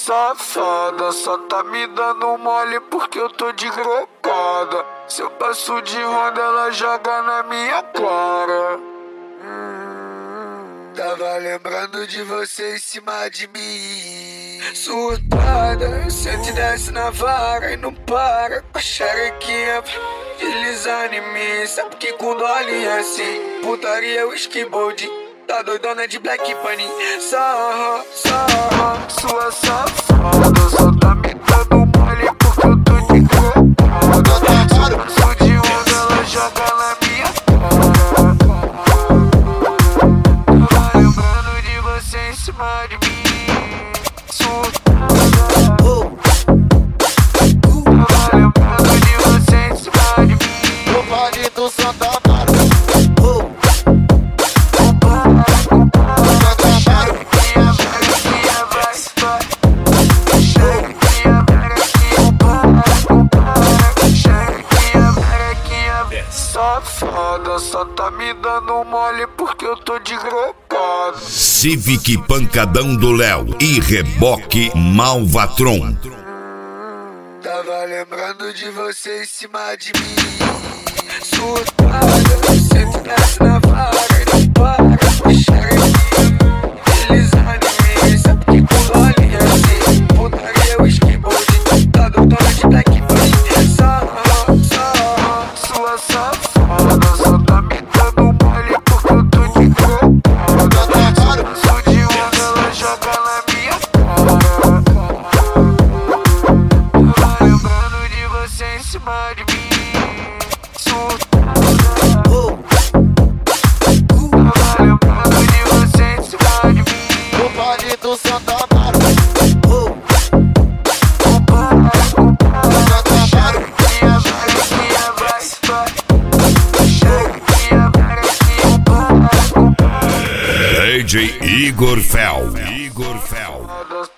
safada, só tá me dando mole porque eu tô de grocada. Se eu passo de ronda, ela joga na minha cara. Tava lembrando de você em cima de mim. Surtada, sente e desce na vara e não para. Com a xerequinha deslizando em mim. Sabe que com dole é assim. Putaria, whisky, bold. Tá doidona de Black Bunny. Sarra, sarra, sua safada, só tá me dando mole porque eu tô de grocada. Se eu passo de onda, ela joga na minha cara. Tava lembrando de você em cima de mim. Surtada. Tava lembrando de você em cima de mim. No Vale do Santa Mara. Safada, só tá me dando mole porque eu tô de grocada. Civic Pancadão do Léo e Reboque Malvatron. Tava lembrando de você em cima de mim. Surtada, sente e desce na vara e não para. Xerequinha deslizando em mim. Sabe que com dole é assim. Putaria, whisky, bold. Tá doidona de Black Bunny. Sarra, sarra, sua safada, só tá me dando mole porque eu tô de grocada. Se eu passo de onda, ela joga na minha cara. Tava lembrando de você em cima de mim. Surtada. Tava lembrando de você em cima de mim. No Vale do Santa Mara. DJ Igor Fel.